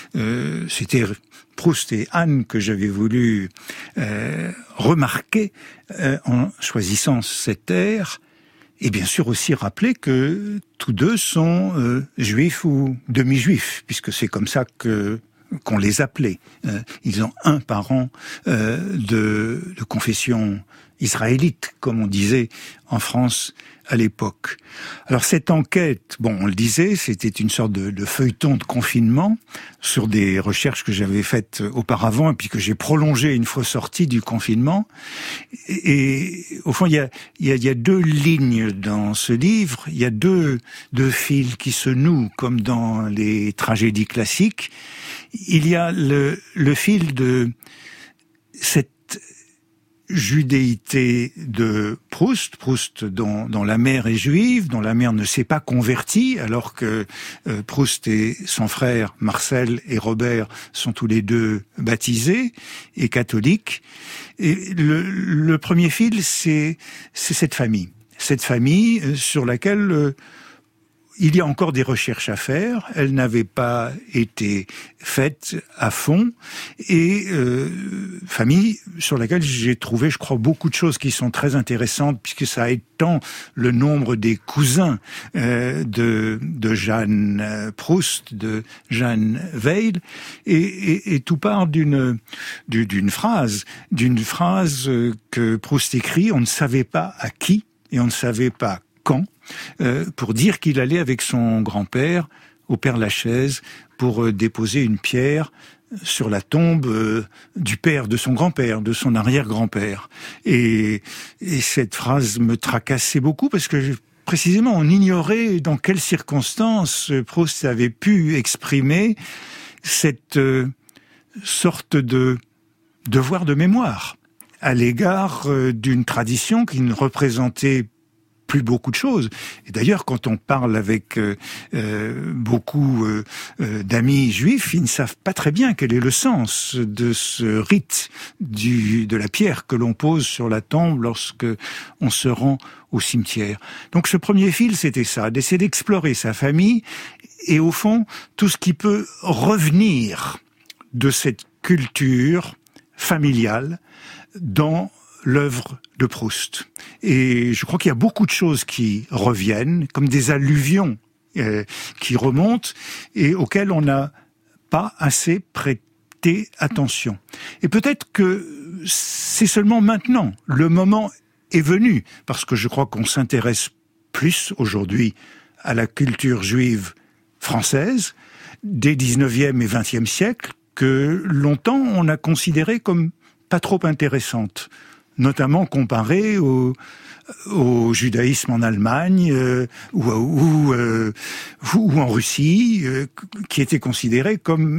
Proust et Hahn que j'avais voulu remarquer en choisissant cet air. Et bien sûr aussi rappeler que tous deux sont juifs ou demi-juifs, puisque c'est comme ça qu'on les appelait. Ils ont un parent de confession israélite, comme on disait en France à l'époque. Alors cette enquête, bon, on le disait, c'était une sorte de feuilleton de confinement sur des recherches que j'avais faites auparavant et puis que j'ai prolongées une fois sorti du confinement. Et au fond, il y a deux lignes dans ce livre, il y a deux fils qui se nouent comme dans les tragédies classiques. Il y a le fil de cette judéité de Proust dont la mère est juive, dont la mère ne s'est pas convertie, alors que Proust et son frère Marcel et Robert sont tous les deux baptisés et catholiques. Et le premier fil, c'est cette famille sur laquelle il y a encore des recherches à faire. Elles n'avaient pas été faites à fond. Et famille sur laquelle j'ai trouvé, je crois, beaucoup de choses qui sont très intéressantes, puisque ça étend le nombre des cousins de Jeanne Proust, de Jeanne Weil. Et tout part d'une phrase que Proust écrit. On ne savait pas à qui et on ne savait pas quand, pour dire qu'il allait avec son grand-père au Père-Lachaise pour déposer une pierre sur la tombe du père de son grand-père, de son arrière-grand-père. Et cette phrase me tracassait beaucoup parce que précisément on ignorait dans quelles circonstances Proust avait pu exprimer cette sorte de devoir de mémoire à l'égard d'une tradition qui ne représentait plus beaucoup de choses. Et d'ailleurs, quand on parle avec beaucoup d'amis juifs, ils ne savent pas très bien quel est le sens de ce rite de la pierre que l'on pose sur la tombe lorsque on se rend au cimetière. Donc ce premier fil, c'était ça, d'essayer d'explorer sa famille et au fond, tout ce qui peut revenir de cette culture familiale dans l'œuvre de Proust. Et je crois qu'il y a beaucoup de choses qui reviennent, comme des alluvions qui remontent et auxquelles on n'a pas assez prêté attention. Et peut-être que c'est seulement maintenant, le moment est venu, parce que je crois qu'on s'intéresse plus aujourd'hui à la culture juive française des 19e et 20e siècles que longtemps on a considéré comme pas trop intéressante, notamment comparé au judaïsme en Allemagne ou en Russie, qui était considéré comme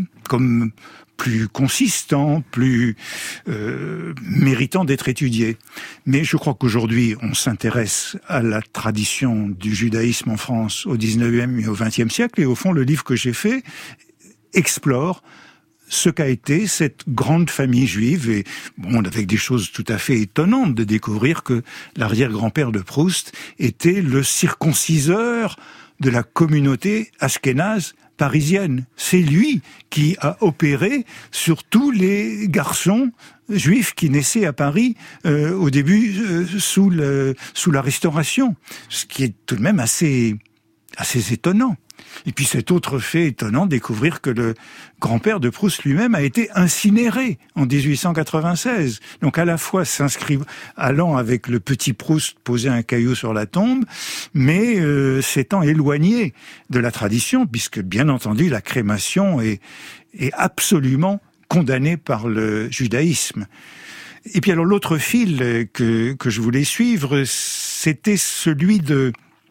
plus consistant, plus méritant d'être étudié. Mais je crois qu'aujourd'hui, on s'intéresse à la tradition du judaïsme en France au 19e et au 20e siècle, et au fond, le livre que j'ai fait explore ce qu'a été cette grande famille juive, et bon, avec des choses tout à fait étonnantes de découvrir que l'arrière-grand-père de Proust était le circonciseur de la communauté ashkénaze parisienne. C'est lui qui a opéré sur tous les garçons juifs qui naissaient à Paris au début sous la Restauration, ce qui est tout de même assez étonnant. Et puis cet autre fait étonnant, découvrir que le grand-père de Proust lui-même a été incinéré en 1896. Donc à la fois s'inscrivant, allant avec le petit Proust poser un caillou sur la tombe, mais s'étant éloigné de la tradition, puisque bien entendu la crémation est absolument condamnée par le judaïsme. Et puis alors l'autre fil que je voulais suivre, c'était celui de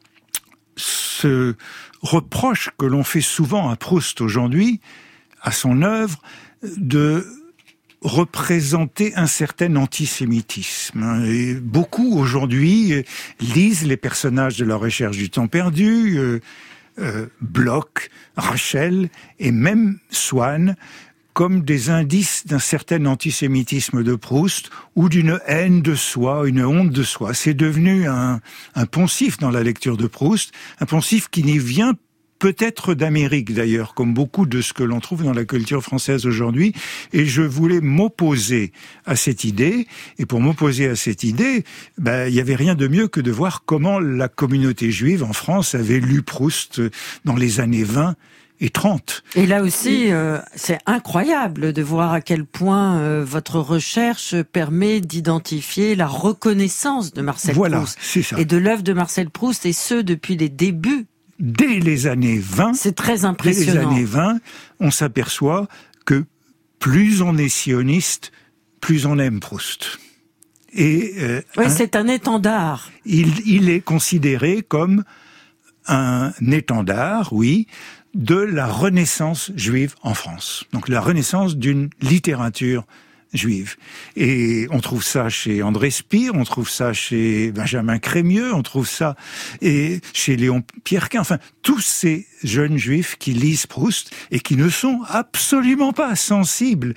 ce reproche que l'on fait souvent à Proust aujourd'hui, à son œuvre, de représenter un certain antisémitisme. Et beaucoup aujourd'hui lisent les personnages de La Recherche du temps perdu, Bloch, Rachel et même Swann comme des indices d'un certain antisémitisme de Proust ou d'une haine de soi, une honte de soi. C'est devenu un poncif dans la lecture de Proust, un poncif qui n'y vient peut-être d'Amérique d'ailleurs, comme beaucoup de ce que l'on trouve dans la culture française aujourd'hui. Et je voulais m'opposer à cette idée. Et pour m'opposer à cette idée, il n'y avait rien de mieux que de voir comment la communauté juive en France avait lu Proust dans les années 20 et 30. Et là aussi, c'est incroyable de voir à quel point votre recherche permet d'identifier la reconnaissance de Marcel Proust. C'est ça. Et de l'œuvre de Marcel Proust, et ce, depuis les débuts. Dès les années 20, c'est très impressionnant. Dès les années 20, on s'aperçoit que plus on est sioniste, plus on aime Proust. Et c'est un étendard. Il est considéré comme un étendard, oui, de la Renaissance juive en France. Donc la renaissance d'une littérature juive. Et on trouve ça chez André Spire, on trouve ça chez Benjamin Crémieux, on trouve ça et chez Léon Pierrequin, enfin tous ces jeunes juifs qui lisent Proust et qui ne sont absolument pas sensibles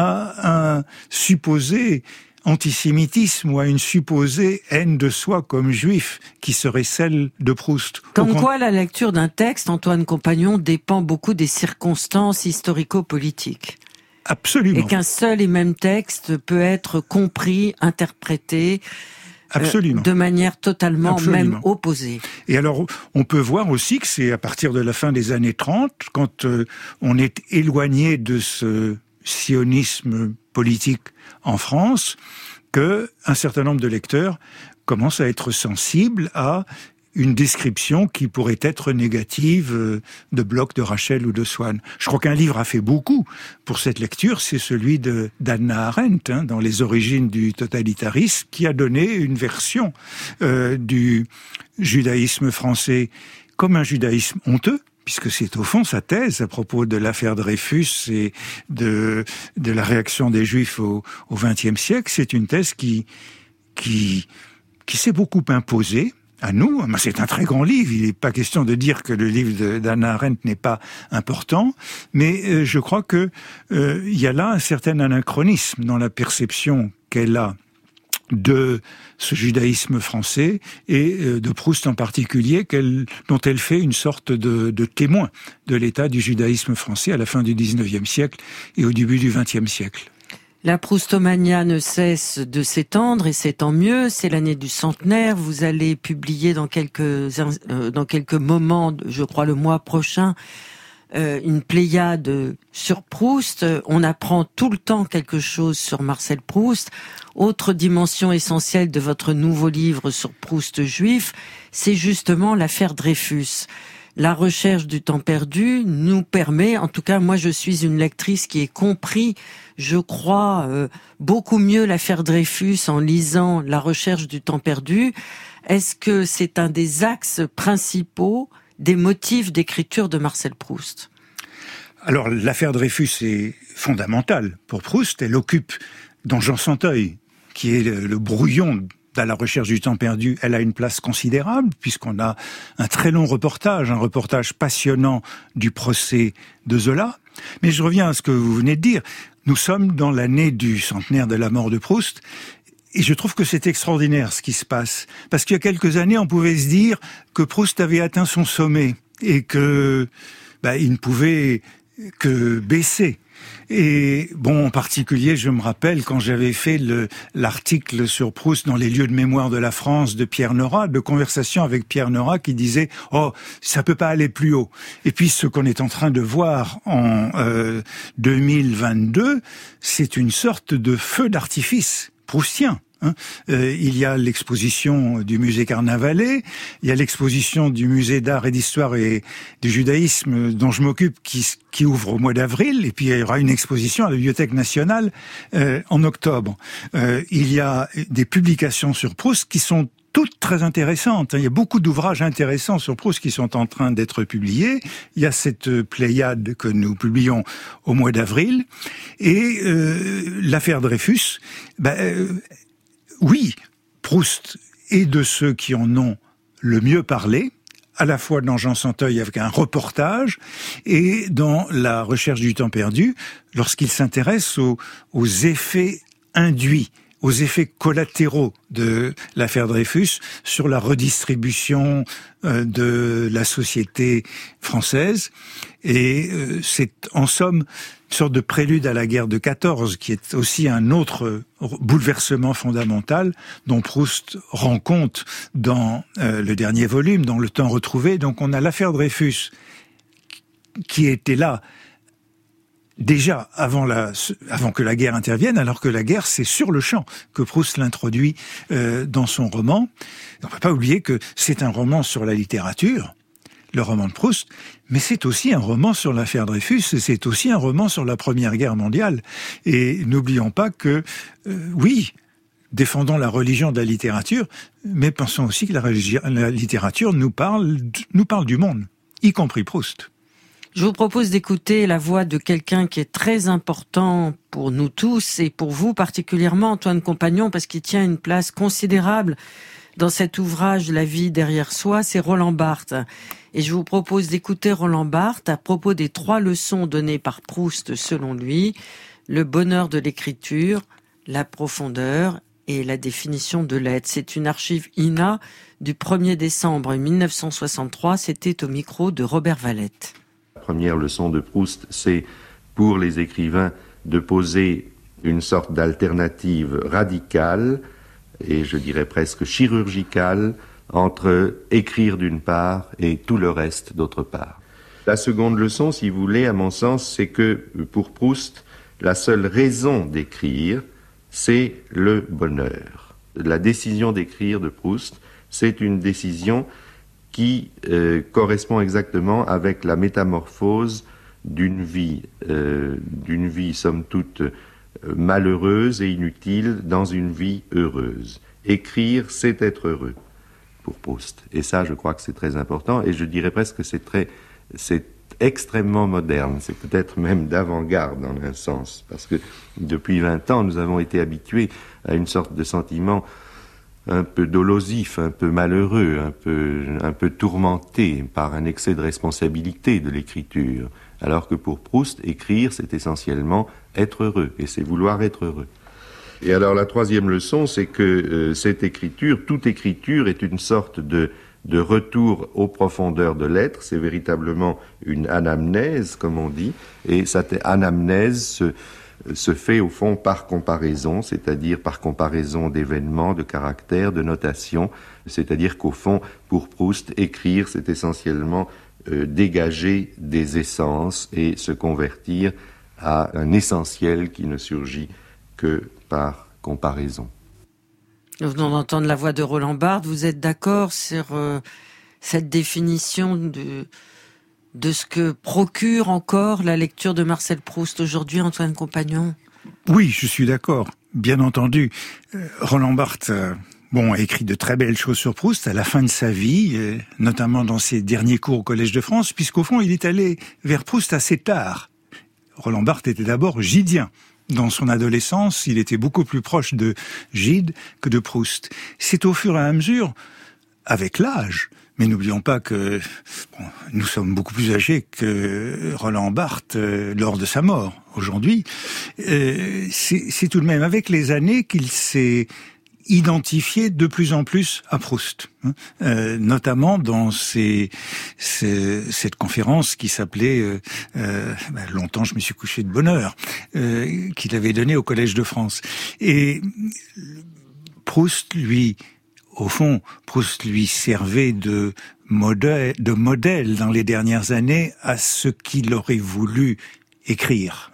à un supposé antisémitisme ou à une supposée haine de soi comme juif qui serait celle de Proust. Comme quoi la lecture d'un texte, Antoine Compagnon, dépend beaucoup des circonstances historico-politiques. Absolument. Et qu'un seul et même texte peut être compris, interprété de manière totalement même opposée. Et alors, on peut voir aussi que c'est à partir de la fin des années 30, quand on est éloigné de ce sionisme politique en France, que un certain nombre de lecteurs commencent à être sensibles à une description qui pourrait être négative de Bloch, de Rachel ou de Swann. Je crois qu'un livre a fait beaucoup pour cette lecture, c'est celui d'Hannah Arendt, dans Les origines du totalitarisme, qui a donné une version du judaïsme français comme un judaïsme honteux, puisque c'est au fond sa thèse à propos de l'affaire Dreyfus et de la réaction des Juifs au XXe siècle. C'est une thèse qui s'est beaucoup imposée à nous. C'est un très grand livre, il n'est pas question de dire que le livre d'Hannah Arendt n'est pas important, mais je crois que il y a là un certain anachronisme dans la perception qu'elle a de ce judaïsme français et de Proust en particulier, dont elle fait une sorte de témoin de l'état du judaïsme français à la fin du XIXe siècle et au début du XXe siècle. La Proustomania ne cesse de s'étendre et c'est tant mieux. C'est l'année du centenaire. Vous allez publier dans quelques moments, je crois le mois prochain, une pléiade sur Proust. On apprend tout le temps quelque chose sur Marcel Proust. Autre dimension essentielle de votre nouveau livre sur Proust juif, c'est justement l'affaire Dreyfus. La recherche du temps perdu nous permet, en tout cas moi je suis une lectrice qui ait compris, je crois, beaucoup mieux l'affaire Dreyfus en lisant La recherche du temps perdu. Est-ce que c'est un des axes principaux des motifs d'écriture de Marcel Proust? Alors l'affaire Dreyfus est fondamentale pour Proust, elle occupe dans Jean Santeuil, qui est le brouillon à la recherche du temps perdu, elle a une place considérable, puisqu'on a un très long reportage, un reportage passionnant du procès de Zola. Mais je reviens à ce que vous venez de dire. Nous sommes dans l'année du centenaire de la mort de Proust, et je trouve que c'est extraordinaire ce qui se passe. Parce qu'il y a quelques années, on pouvait se dire que Proust avait atteint son sommet, et que il ne pouvait que baisser. Et bon, en particulier, je me rappelle quand j'avais fait l'article sur Proust dans les lieux de mémoire de la France de Pierre Nora, de conversation avec Pierre Nora qui disait « Oh, ça peut pas aller plus haut ». Et puis ce qu'on est en train de voir en 2022, c'est une sorte de feu d'artifice proustien. Il y a l'exposition du musée Carnavalet, il y a l'exposition du musée d'art et d'histoire et du judaïsme dont je m'occupe qui ouvre au mois d'avril, et puis il y aura une exposition à la Bibliothèque nationale en octobre. Il y a des publications sur Proust qui sont toutes très intéressantes. Il y a beaucoup d'ouvrages intéressants sur Proust qui sont en train d'être publiés. Il y a cette pléiade que nous publions au mois d'avril, et l'affaire Dreyfus, oui, Proust est de ceux qui en ont le mieux parlé, à la fois dans Jean Santeuil avec un reportage et dans La recherche du temps perdu, lorsqu'il s'intéresse aux effets induits, aux effets collatéraux de l'affaire Dreyfus sur la redistribution de la société française. Et c'est en somme une sorte de prélude à la guerre de 14, qui est aussi un autre bouleversement fondamental dont Proust rend compte dans le dernier volume, dans Le temps retrouvé. Donc on a l'affaire Dreyfus qui était là déjà avant que la guerre intervienne, alors que la guerre, c'est sur le champ que Proust l'introduit dans son roman. On ne peut pas oublier que c'est un roman sur la littérature, le roman de Proust, mais c'est aussi un roman sur l'affaire Dreyfus, et c'est aussi un roman sur la Première Guerre mondiale. Et n'oublions pas que, oui, défendons la religion de la littérature, mais pensons aussi que la littérature nous parle du monde, y compris Proust. Je vous propose d'écouter la voix de quelqu'un qui est très important pour nous tous et pour vous particulièrement, Antoine Compagnon, parce qu'il tient une place considérable dans cet ouvrage La vie derrière soi, c'est Roland Barthes. Et je vous propose d'écouter Roland Barthes à propos des 3 leçons données par Proust selon lui: le bonheur de l'écriture, la profondeur et la définition de l'être. C'est une archive INA du 1er décembre 1963, c'était au micro de Robert Valette. La première leçon de Proust, c'est pour les écrivains de poser une sorte d'alternative radicale, et je dirais presque chirurgicale, entre écrire d'une part et tout le reste d'autre part. La seconde leçon, si vous voulez, à mon sens, c'est que pour Proust, la seule raison d'écrire, c'est le bonheur. La décision d'écrire de Proust, c'est une décision qui correspond exactement avec la métamorphose d'une vie somme toute malheureuse et inutile dans une vie heureuse. Écrire, c'est être heureux pour Proust. Et ça, je crois que c'est très important, et je dirais presque que c'est extrêmement moderne, c'est peut-être même d'avant-garde en un sens, parce que depuis 20 ans, nous avons été habitués à une sorte de sentiment un peu dolosif, un peu malheureux, un peu tourmenté par un excès de responsabilité de l'écriture, alors que pour Proust, écrire, c'est essentiellement être heureux, et c'est vouloir être heureux. Et alors la troisième leçon, c'est que cette écriture, toute écriture est une sorte de retour aux profondeurs de l'être, c'est véritablement une anamnèse, comme on dit, et cette anamnèse se fait au fond par comparaison, c'est-à-dire par comparaison d'événements, de caractères, de notations, c'est-à-dire qu'au fond, pour Proust, écrire, c'est essentiellement dégager des essences et se convertir à un essentiel qui ne surgit que par comparaison. Nous venons d'entendre la voix de Roland Barthes. Vous êtes d'accord sur cette définition de ce que procure encore la lecture de Marcel Proust aujourd'hui, Antoine Compagnon? Oui, je suis d'accord, bien entendu. Roland Barthes a écrit de très belles choses sur Proust à la fin de sa vie, notamment dans ses derniers cours au Collège de France, puisqu'au fond, il est allé vers Proust assez tard. Roland Barthes était d'abord gidien. Dans son adolescence, il était beaucoup plus proche de Gide que de Proust. C'est au fur et à mesure, avec l'âge, mais n'oublions pas que nous sommes beaucoup plus âgés que Roland Barthes lors de sa mort aujourd'hui. C'est tout de même avec les années qu'il s'est identifié de plus en plus à Proust, notamment dans cette conférence qui s'appelait longtemps je me suis couché de bonne heure, qu'il avait donnée au Collège de France. Et Proust, lui, au fond, Proust lui servait de modèle dans les dernières années à ce qu'il aurait voulu écrire.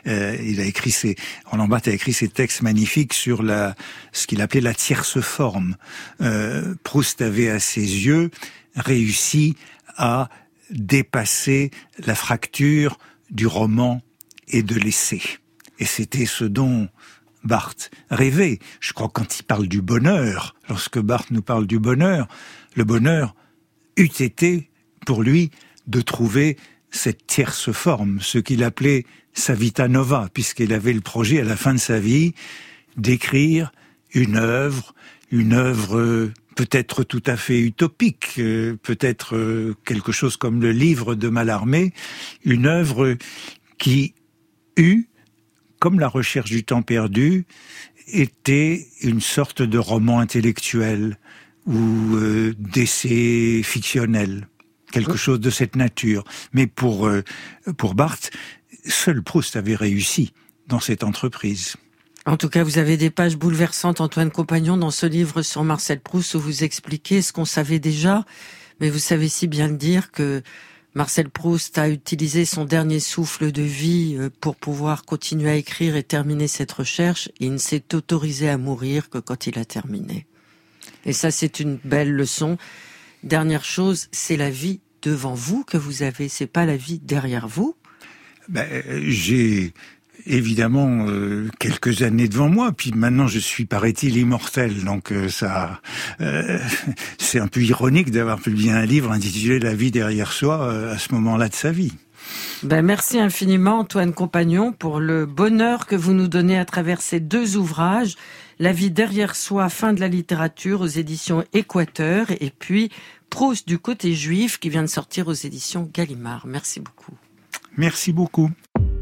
Roland Barthes a écrit ces textes magnifiques sur ce qu'il appelait la tierce forme. Proust avait à ses yeux réussi à dépasser la fracture du roman et de l'essai. Et c'était ce dont Barthes rêvait. Je crois que quand il parle du bonheur, lorsque Barthes nous parle du bonheur, le bonheur eût été pour lui de trouver cette tierce forme, ce qu'il appelait sa vita nova, puisqu'il avait le projet à la fin de sa vie d'écrire une œuvre peut-être tout à fait utopique, peut-être quelque chose comme le livre de Mallarmé, une œuvre qui eut, comme La recherche du temps perdu, était une sorte de roman intellectuel ou d'essai fictionnel, quelque chose de cette nature. Mais pour Barthes, seul Proust avait réussi dans cette entreprise. En tout cas, vous avez des pages bouleversantes, Antoine Compagnon, dans ce livre sur Marcel Proust, où vous expliquez ce qu'on savait déjà, mais vous savez si bien le dire que Marcel Proust a utilisé son dernier souffle de vie pour pouvoir continuer à écrire et terminer cette recherche. Et il ne s'est autorisé à mourir que quand il a terminé. Et ça, c'est une belle leçon. Dernière chose, c'est la vie devant vous que vous avez, c'est pas la vie derrière vous. J'ai évidemment quelques années devant moi, puis maintenant je suis, paraît-il, immortel, donc c'est un peu ironique d'avoir publié un livre intitulé La vie derrière soi à ce moment-là de sa vie. Merci infiniment Antoine Compagnon pour le bonheur que vous nous donnez à travers ces deux ouvrages, La vie derrière soi, fin de la littérature aux éditions Équateur, et puis Proust du côté juif qui vient de sortir aux éditions Gallimard. Merci beaucoup. Merci beaucoup.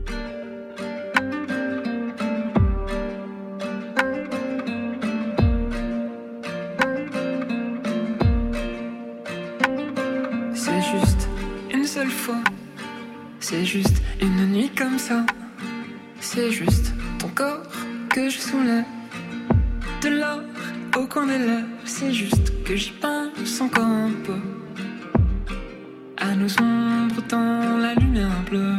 C'est juste une seule fois, c'est juste une nuit comme ça, c'est juste ton corps que je soulève, de l'or au coin des lèvres, c'est juste que j'y pense encore un peu, à nos ombres dans la lumière bleue.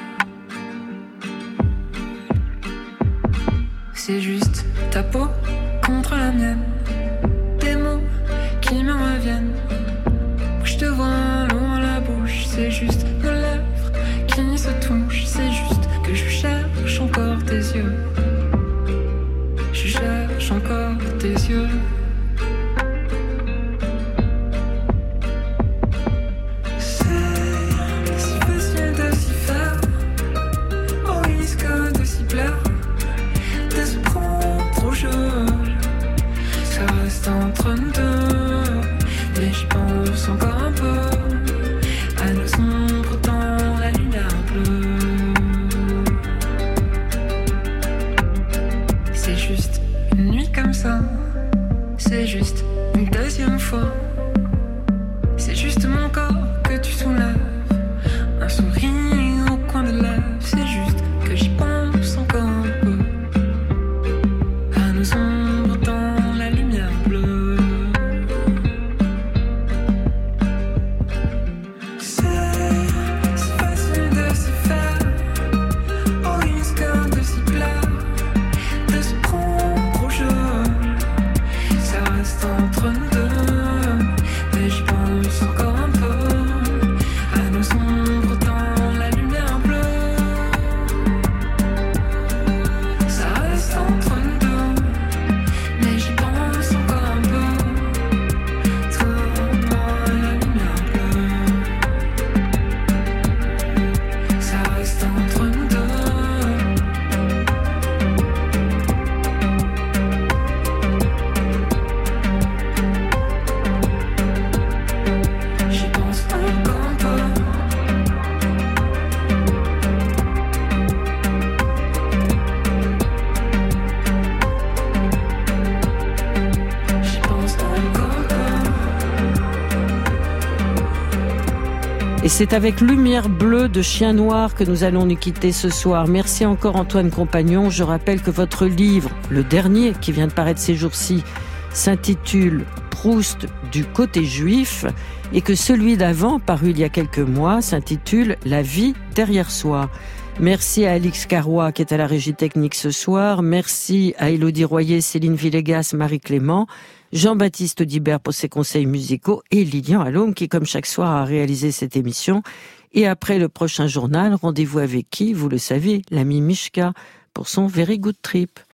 C'est juste ta peau contre la mienne, des mots qui me reviennent. Je te vois loin la bouche, c'est juste nos lèvres qui se touchent, c'est juste que je cherche encore tes yeux. Je cherche encore tes yeux. C'est si facile de s'y faire, au risque de s'y plaire, de se prendre au jeu. Ça reste entre nous deux, mais j'y pense encore un peu, à nos ombres dans la lumière bleue. C'est juste une nuit comme ça, c'est juste une deuxième fois, c'est juste mon corps que tu soulèves, un sourire au coin de lèvres, c'est juste que j'y pense encore un peu, à nos ombres dans la lumière bleue. C'est si facile de s'y faire, au risque de s'y plaire, de se prendre au jeu. Ça reste entre nous deux, mais j'y pense encore un peu, à nos ombres dans la lumière bleue. Ça reste entre nous deux, mais j'y pense encore un peu, toi, moi, la lumière bleue. Ça reste entre nous deux. J'y pense encore un peu. J'y pense encore un peu. Et c'est avec Lumière bleue de Chien Noir que nous allons nous quitter ce soir. Merci encore Antoine Compagnon. Je rappelle que votre livre, le dernier qui vient de paraître ces jours-ci, s'intitule Proust du côté juif et que celui d'avant, paru il y a quelques mois, s'intitule La vie derrière soi. Merci à Alix Carrois qui est à la régie technique ce soir. Merci à Élodie Royer, Céline Villegas, Marie Clément, Jean-Baptiste Audibert pour ses conseils musicaux et Lilian Allôme qui, comme chaque soir, a réalisé cette émission. Et après le prochain journal, rendez-vous avec qui? Vous le savez, l'ami Mishka pour son Very Good Trip.